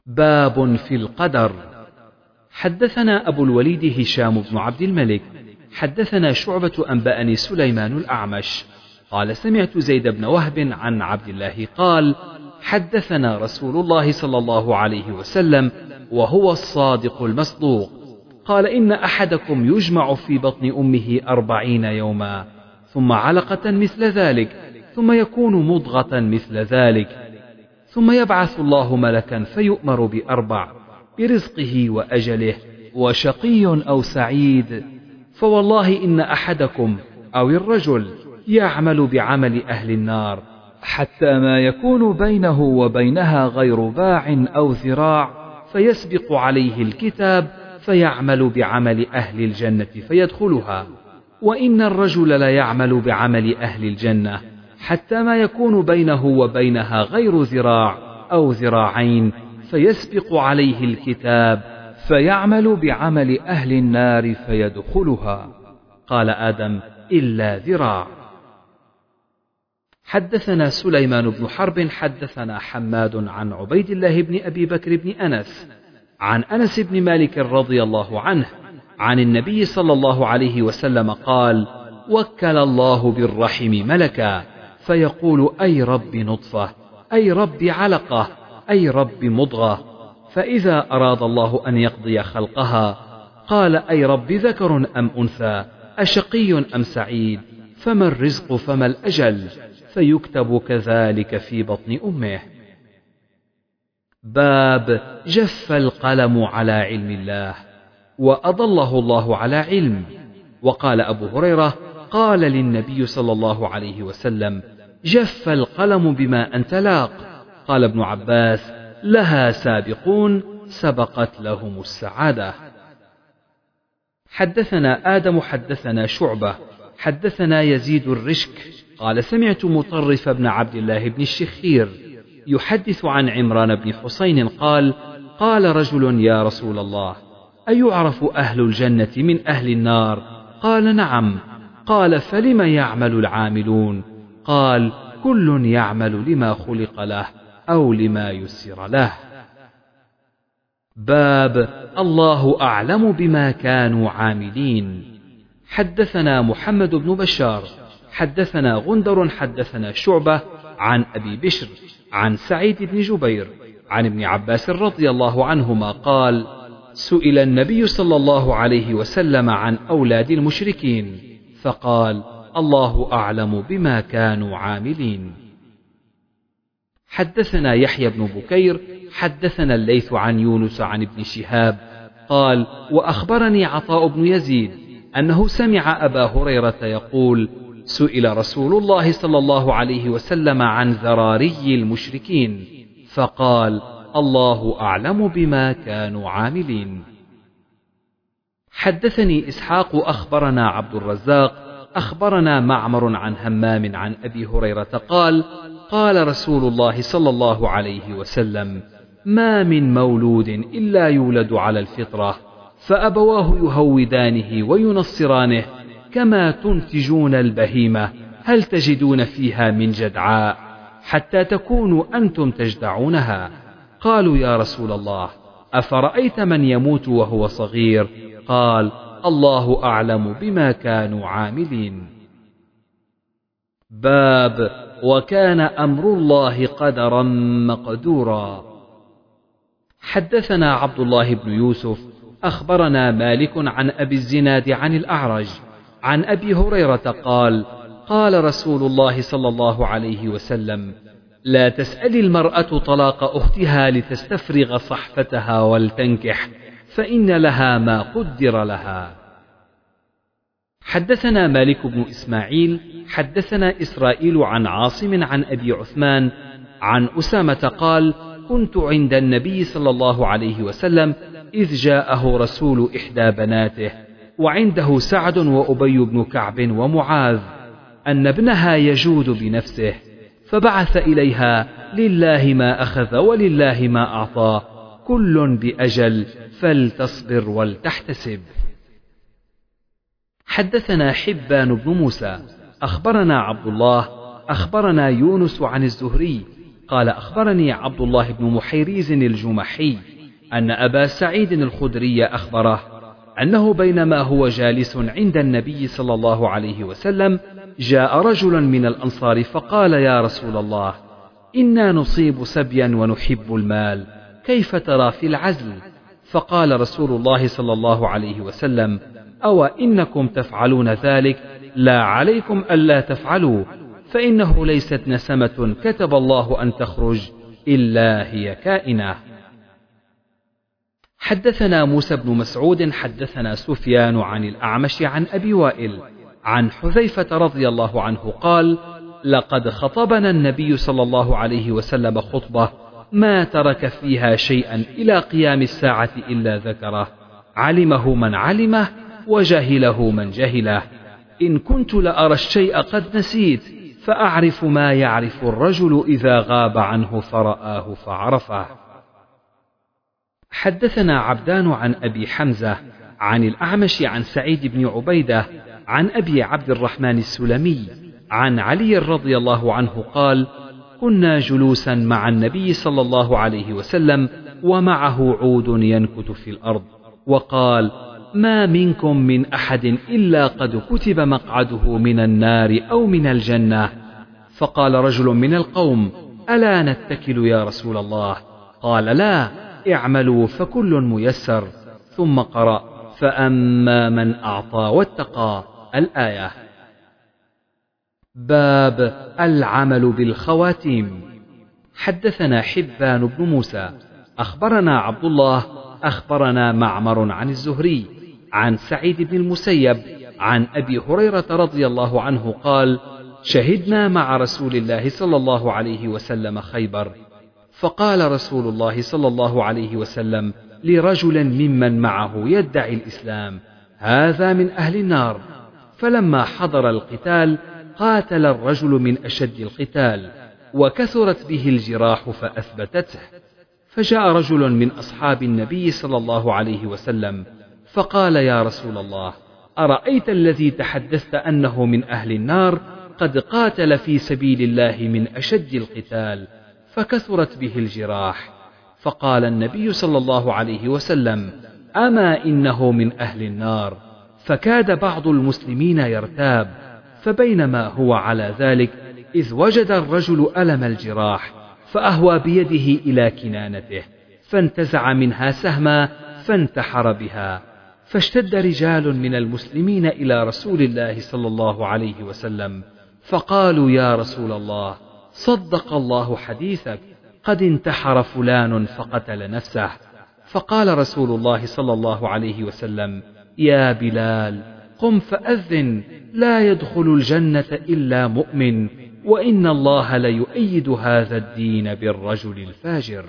باب في القدر. حدثنا أبو الوليد هشام بن عبد الملك حدثنا شعبة أنبأني سليمان الأعمش قال سمعت زيد بن وهب عن عبد الله قال حدثنا رسول الله صلى الله عليه وسلم وهو الصادق المصدوق قال إن أحدكم يجمع في بطن أمه 40 يوما ثم علقة مثل ذلك ثم يكون مضغة مثل ذلك ثم يبعث الله ملكا فيؤمر ب4 برزقه وأجله وشقي أو سعيد فوالله إن أحدكم أو الرجل يعمل بعمل أهل النار حتى ما يكون بينه وبينها غير باع أو ذراع فيسبق عليه الكتاب فيعمل بعمل أهل الجنة فيدخلها وإن الرجل ليعمل بعمل أهل الجنة حتى ما يكون بينه وبينها غير ذراع أو ذراعين فيسبق عليه الكتاب فيعمل بعمل أهل النار فيدخلها. قال آدم إلا ذراع. حدثنا سليمان بن حرب حدثنا حماد عن عبيد الله بن أبي بكر بن أنس عن أنس بن مالك رضي الله عنه عن النبي صلى الله عليه وسلم قال وكل الله بالرحم ملكا فيقول أي رب نطفة أي رب علقة أي رب مضغة فإذا أراد الله أن يقضي خلقها قال أي رب ذكر أم أنثى أشقي أم سعيد فما الرزق فما الأجل فيكتب كذلك في بطن أمه. باب جف القلم على علم الله وأضله الله على علم. وقال أبو هريرة قال للنبي صلى الله عليه وسلم جف القلم بما أنت لاق. قال ابن عباس لها سابقون سبقت لهم السعادة. حدثنا آدم حدثنا شعبة حدثنا يزيد الرشك قال سمعت مطرف بن عبد الله بن الشخير يحدث عن عمران بن حسين قال قال رجل يا رسول الله أيعرف أهل الجنة من أهل النار؟ قال نعم. قال فلم يعمل العاملون؟ قال كل يعمل لما خلق له أو لما يسر له. باب الله أعلم بما كانوا عاملين. حدثنا محمد بن بشار حدثنا غندر حدثنا شعبة عن أبي بشر عن سعيد بن جبير عن ابن عباس رضي الله عنهما قال سئل النبي صلى الله عليه وسلم عن أولاد المشركين فقال الله أعلم بما كانوا عاملين. حدثنا يحيى بن بكير حدثنا الليث عن يونس عن ابن شهاب قال وأخبرني عطاء بن يزيد أنه سمع أبا هريرة يقول سئل رسول الله صلى الله عليه وسلم عن ذراري المشركين فقال الله أعلم بما كانوا عاملين. حدثني إسحاق أخبرنا عبد الرزاق أخبرنا معمر عن همام عن أبي هريرة قال قال رسول الله صلى الله عليه وسلم ما من مولود إلا يولد على الفطرة فأبواه يهودانه وينصرانه كما تنتجون البهيمة هل تجدون فيها من جدعاء حتى تكونوا أنتم تجدعونها؟ قالوا يا رسول الله أفرأيت من يموت وهو صغير؟ قال الله أعلم بما كانوا عاملين. باب وكان أمر الله قدرا مقدورا. حدثنا عبد الله بن يوسف أخبرنا مالك عن أبي الزناد عن الأعرج عن أبي هريرة قال قال رسول الله صلى الله عليه وسلم لا تسأل المرأة طلاق أختها لتستفرغ صحفتها ولتنكح فإن لها ما قدر لها. حدثنا مالك بن إسماعيل حدثنا إسرائيل عن عاصم عن أبي عثمان عن أسامة قال كنت عند النبي صلى الله عليه وسلم إذ جاءه رسول إحدى بناته وعنده سعد وأبي بن كعب ومعاذ أن ابنها يجود بنفسه فبعث إليها لله ما أخذ ولله ما أعطى كل بأجل فلتصبر ولتحتسب. حدثنا حبان بن موسى أخبرنا عبد الله أخبرنا يونس عن الزهري قال أخبرني عبد الله بن محيريز الجمحي أن أبا سعيد الخدري أخبره أنه بينما هو جالس عند النبي صلى الله عليه وسلم جاء رجل من الأنصار فقال: يا رسول الله، إنا نصيب سبيا ونحب المال، كيف ترى في العزل؟ فقال رسول الله صلى الله عليه وسلم: أو إنكم تفعلون ذلك؟ لا عليكم ألا تفعلوا، فإنه ليست نسمة كتب الله أن تخرج إلا هي كائنة. حدثنا موسى بن مسعود حدثنا سفيان عن الأعمش عن أبي وائل عن حذيفة رضي الله عنه قال: لقد خطبنا النبي صلى الله عليه وسلم خطبة ما ترك فيها شيئا إلى قيام الساعة إلا ذكره، علمه من علمه وجهله من جهله. إن كنت لأرى الشيء قد نسيت، فأعرف ما يعرف الرجل إذا غاب عنه فرآه فعرفه. حدثنا عبدان عن أبي حمزة عن الأعمش عن سعيد بن عبيدة عن أبي عبد الرحمن السلمي عن علي رضي الله عنه قال: كنا جلوسا مع النبي صلى الله عليه وسلم ومعه عود ينكت في الأرض، وقال: ما منكم من أحد إلا قد كتب مقعده من النار أو من الجنة. فقال رجل من القوم: ألا نتكل يا رسول الله؟ قال: لا، اعملوا فكل ميسر. ثم قرأ: فأما من أعطى واتقى، الآية. باب العمل بالخواتيم. حدثنا حبان بن موسى أخبرنا عبد الله أخبرنا معمر عن الزهري عن سعيد بن المسيب عن أبي هريرة رضي الله عنه قال: شهدنا مع رسول الله صلى الله عليه وسلم خيبر، فقال رسول الله صلى الله عليه وسلم لرجل ممن معه يدعي الإسلام: هذا من أهل النار. فلما حضر القتال قاتل الرجل من أشد القتال، وكثرت به الجراح فأثبتته. فجاء رجل من أصحاب النبي صلى الله عليه وسلم فقال: يا رسول الله، أرأيت الذي تحدثت أنه من أهل النار قد قاتل في سبيل الله من أشد القتال فكثرت به الجراح؟ فقال النبي صلى الله عليه وسلم: أما إنه من أهل النار. فكاد بعض المسلمين يرتاب، فبينما هو على ذلك إذ وجد الرجل ألم الجراح، فأهوى بيده إلى كنانته فانتزع منها سهما فانتحر بها. فاشتد رجال من المسلمين إلى رسول الله صلى الله عليه وسلم فقالوا: يا رسول الله، صدق الله حديثك، قد انتحر فلان فقتل نفسه. فقال رسول الله صلى الله عليه وسلم: يا بلال، قم فأذن، لا يدخل الجنة إلا مؤمن، وإن الله ليؤيد هذا الدين بالرجل الفاجر.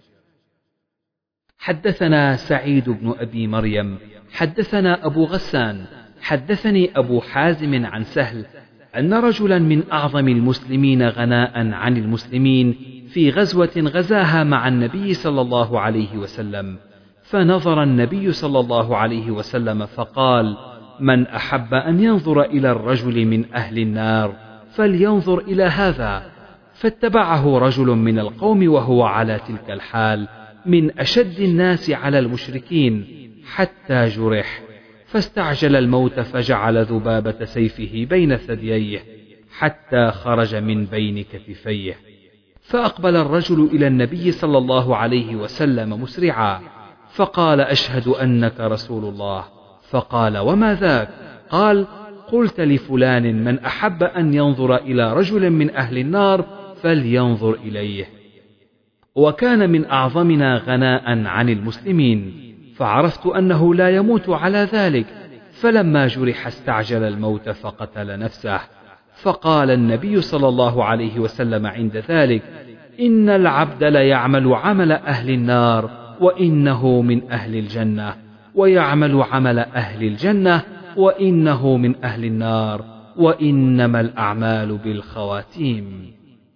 حدثنا سعيد بن أبي مريم حدثنا أبو غسان حدثني أبو حازم عن سهل أن رجلا من أعظم المسلمين غناء عن المسلمين في غزوة غزاها مع النبي صلى الله عليه وسلم، فنظر النبي صلى الله عليه وسلم فقال: من أحب أن ينظر إلى الرجل من أهل النار فلينظر إلى هذا. فاتبعه رجل من القوم وهو على تلك الحال من أشد الناس على المشركين حتى جرح، فاستعجل الموت فجعل ذبابة سيفه بين ثدييه حتى خرج من بين كتفيه. فأقبل الرجل إلى النبي صلى الله عليه وسلم مسرعا فقال: أشهد أنك رسول الله. فقال: وما ذاك؟ قال: قلت لفلان: من أحب أن ينظر إلى رجل من أهل النار فلينظر إليه. وكان من أعظمنا غناء عن المسلمين، فعرفت أنه لا يموت على ذلك، فلما جرح استعجل الموت فقتل نفسه. فقال النبي صلى الله عليه وسلم عند ذلك: إن العبد ليعمل عمل أهل النار وإنه من أهل الجنة، ويعمل عمل أهل الجنة وإنه من أهل النار، وإنما الأعمال بالخواتيم.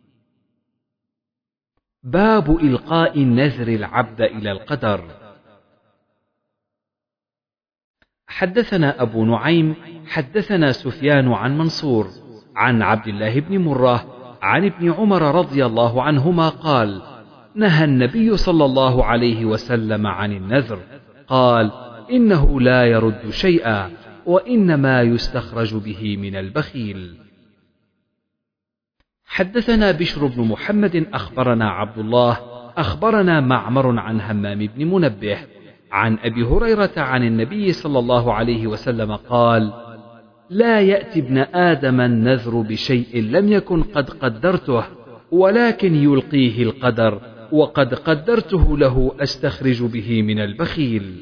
باب إلقاء النذر العبد إلى القدر. حدثنا أبو نعيم حدثنا سفيان عن منصور عن عبد الله بن مرة عن ابن عمر رضي الله عنهما قال: نهى النبي صلى الله عليه وسلم عن النذر، قال: إنه لا يرد شيئا، وإنما يستخرج به من البخيل. حدثنا بشر بن محمد أخبرنا عبد الله أخبرنا معمر عن همام بن منبه عن أبي هريرة عن النبي صلى الله عليه وسلم قال: لا يأتي ابن آدم النذر بشيء لم يكن قد قدرته، ولكن يلقيه القدر، وقد قدرته له أستخرج به من البخيل.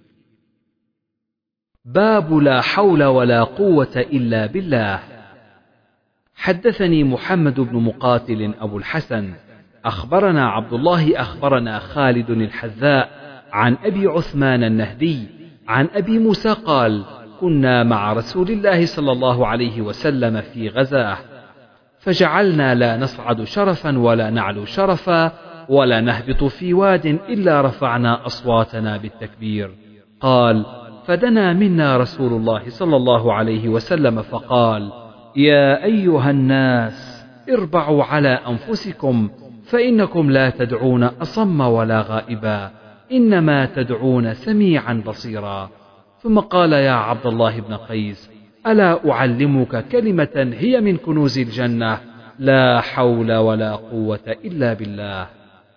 باب لا حول ولا قوة إلا بالله. حدثني محمد بن مقاتل أبو الحسن أخبرنا عبد الله أخبرنا خالد الحذاء عن أبي عثمان النهدي عن أبي موسى قال: كنا مع رسول الله صلى الله عليه وسلم في غزاه، فجعلنا لا نصعد شرفا ولا نعلو شرفا ولا نهبط في واد إلا رفعنا أصواتنا بالتكبير. قال: فدنا منا رسول الله صلى الله عليه وسلم فقال: يا أيها الناس اربعوا على أنفسكم، فإنكم لا تدعون أصم ولا غائبا، إنما تدعون سميعا بصيرا. ثم قال: يا عبد الله بن قيس، ألا أعلمك كلمة هي من كنوز الجنة؟ لا حول ولا قوة إلا بالله.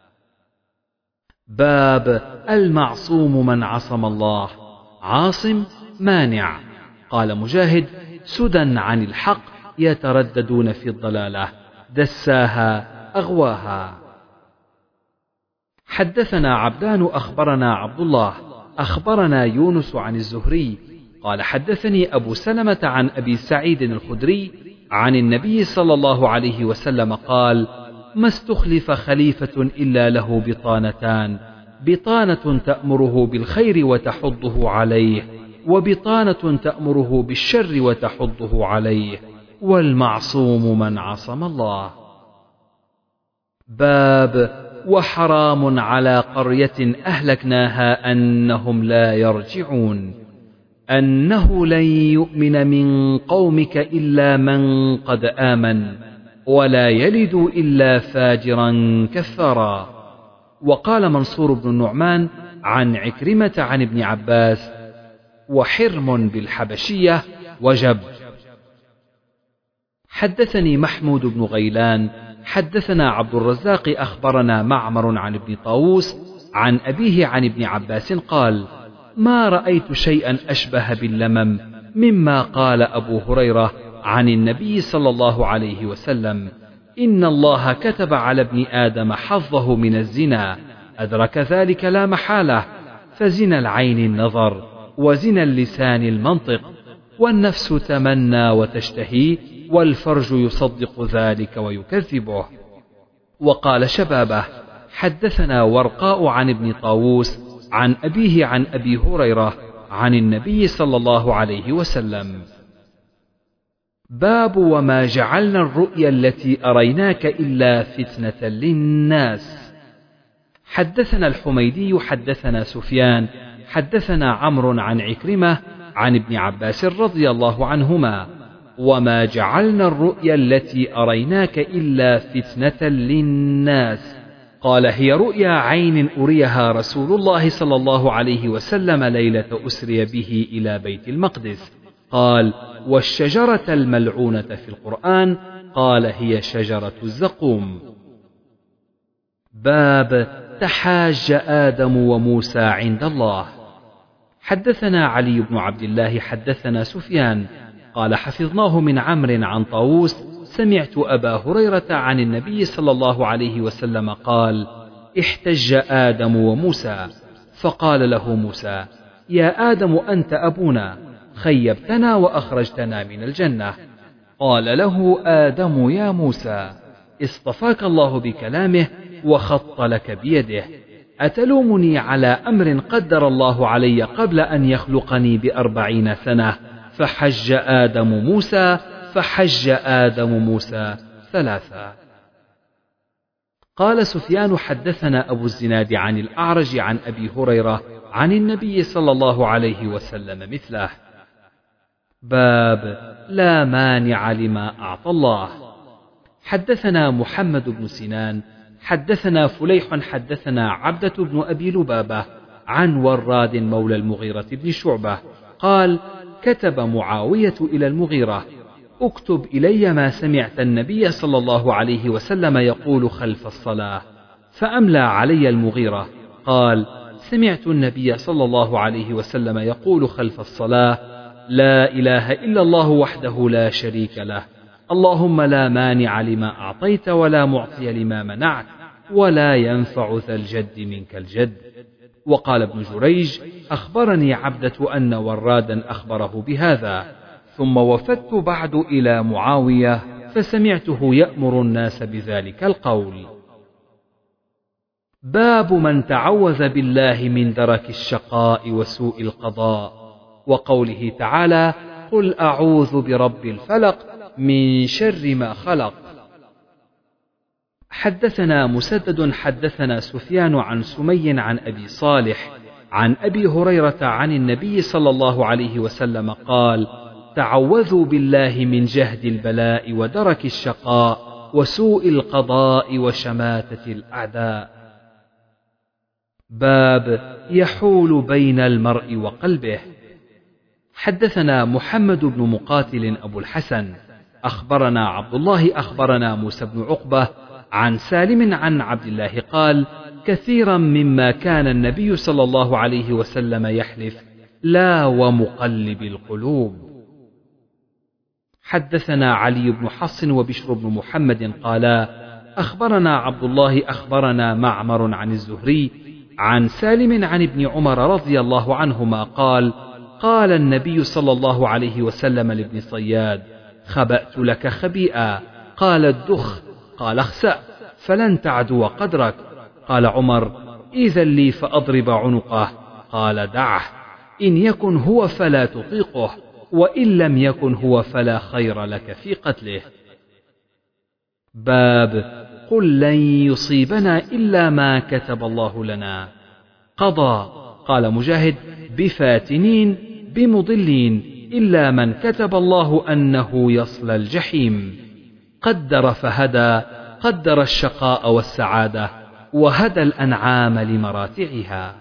باب المعصوم من عصم الله. عاصم مانع. قال مجاهد: سدى عن الحق يترددون في الضلالة، دساها أغواها. حدثنا عبدان أخبرنا عبد الله أخبرنا يونس عن الزهري قال: حدثني أبو سلمة عن أبي سعيد الخدري عن النبي صلى الله عليه وسلم قال: ما استخلف خليفة إلا له بطانتان، بطانة تأمره بالخير وتحضه عليه، وبطانة تأمره بالشر وتحضه عليه، والمعصوم من عصم الله. باب وحرام على قرية أهلكناها أنهم لا يرجعون. أنه لن يؤمن من قومك إلا من قد آمن، ولا يلد إلا فاجرا كفارا. وقال منصور بن النعمان عن عكرمة عن ابن عباس: وحرم بالحبشية وجب. حدثني محمود بن غيلان حدثنا عبد الرزاق أخبرنا معمر عن ابن طاووس عن أبيه عن ابن عباس قال: ما رأيت شيئا أشبه باللمم مما قال أبو هريرة عن النبي صلى الله عليه وسلم: إن الله كتب على ابن آدم حظه من الزنا، أدرك ذلك لا محالة، فزنا العين النظر، وزنا اللسان المنطق، والنفس تمنى وتشتهي، والفرج يصدق ذلك ويكذبه. وقال شبابه: حدثنا ورقاء عن ابن طاووس عن أبيه عن أبي هريرة عن النبي صلى الله عليه وسلم. باب وما جعلنا الرؤيا التي أريناك إلا فتنة للناس. حدثنا الحميدي حدثنا سفيان حدثنا عمرو عن عكرمة عن ابن عباس رضي الله عنهما: وما جعلنا الرؤيا التي أريناك إلا فتنة للناس. قال: هي رؤيا عين أريها رسول الله صلى الله عليه وسلم ليلة أسري به إلى بيت المقدس. قال: والشجرة الملعونة في القرآن؟ قال: هي شجرة الزقوم. باب تحاج آدم وموسى عند الله. حدثنا علي بن عبد الله حدثنا سفيان قال: حفظناه من عمرو عن طاووس سمعت أبا هريرة عن النبي صلى الله عليه وسلم قال: احتج آدم وموسى، فقال له موسى: يا آدم أنت أبونا، خيبتنا وأخرجتنا من الجنة. قال له آدم: يا موسى، اصطفاك الله بكلامه وخط لك بيده، أتلومني على أمر قدر الله علي قبل أن يخلقني ب40 سنة؟ فحج آدم موسى 3. قال سفيان: حدثنا أبو الزناد عن الأعرج عن أبي هريرة عن النبي صلى الله عليه وسلم مثله. باب لا مانع لما أعطى الله. حدثنا محمد بن سنان حدثنا فليح حدثنا عبدة بن أبي لبابة عن وراد مولى المغيرة بن شعبة قال كتب معاوية إلى المغيرة اكتب إلي ما سمعت النبي صلى الله عليه وسلم يقول خلف الصلاة. فأملى علي المغيرة قال سمعت النبي صلى الله عليه وسلم يقول خلف الصلاة لا إله إلا الله وحده لا شريك له اللهم لا مانع لما أعطيت ولا معطي لما منعت ولا ينفع ذا الجد منك الجد. وقال ابن جريج أخبرني عبدة أن ورادا أخبره بهذا. ثم وفدت بعد إلى معاوية فسمعته يأمر الناس بذلك القول. باب من تعوذ بالله من درك الشقاء وسوء القضاء وقوله تعالى قل أعوذ برب الفلق من شر ما خلق. حدثنا مسدد حدثنا سفيان عن سمي عن أبي صالح عن أبي هريرة عن النبي صلى الله عليه وسلم قال تعوذوا بالله من جهد البلاء ودرك الشقاء وسوء القضاء وشماتة الأعداء. باب يحول بين المرء وقلبه. حدثنا محمد بن مقاتل أبو الحسن أخبرنا عبد الله أخبرنا موسى بن عقبة عن سالم عن عبد الله قال كثيرا مما كان النبي صلى الله عليه وسلم يحلف لا ومقلب القلوب. حدثنا علي بن حفص وبشر بن محمد قالا أخبرنا عبد الله أخبرنا معمر عن الزهري عن سالم عن ابن عمر رضي الله عنهما قال قال النبي صلى الله عليه وسلم لابن صياد خبأت لك خبيئا قال الدخ قال اخسأ فلن تعدو قدرك. قال عمر إذا لي فأضرب عنقه قال دعه إن يكن هو فلا تطيقه وإن لم يكن هو فلا خير لك في قتله. باب قل لن يصيبنا إلا ما كتب الله لنا. قضى قال مجاهد بفاتنين بمضلين إلا من كتب الله أنه يصلى الجحيم. قدر فهدى قدر الشقاء والسعادة وهدى الأنعام لمراتعها.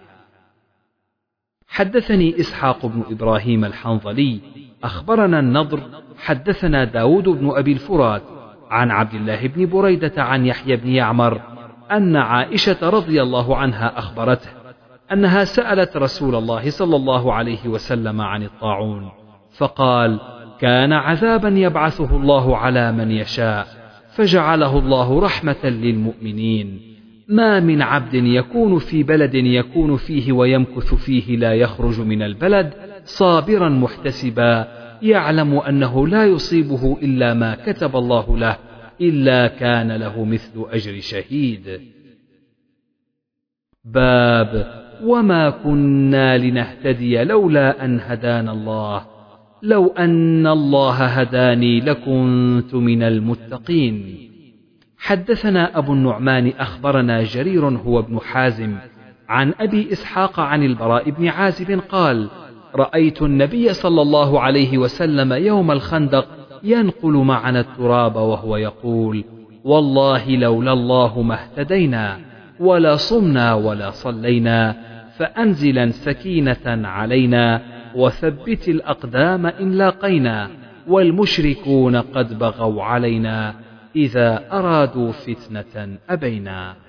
حدثني إسحاق بن إبراهيم الحنظلي أخبرنا النضر حدثنا داود بن أبي الفرات عن عبد الله بن بريدة عن يحيى بن يعمر أن عائشة رضي الله عنها أخبرته أنها سألت رسول الله صلى الله عليه وسلم عن الطاعون فقال كان عذابا يبعثه الله على من يشاء فجعله الله رحمة للمؤمنين ما من عبد يكون في بلد يكون فيه ويمكث فيه لا يخرج من البلد صابرا محتسبا يعلم أنه لا يصيبه إلا ما كتب الله له إلا كان له مثل أجر شهيد. باب وما كنا لنهتدي لولا أن هدانا الله لو أن الله هداني لكنت من المتقين. حدثنا أبو النعمان أخبرنا جرير هو ابن حازم عن أبي إسحاق عن البراء بن عازب قال رأيت النبي صلى الله عليه وسلم يوم الخندق ينقل معنا التراب وهو يقول والله لولا الله ما اهتدينا ولا صمنا ولا صلينا فأنزلا سكينة علينا وثبت الأقدام إن لاقينا والمشركون قد بغوا علينا إذا أرادوا فتنة أبينا.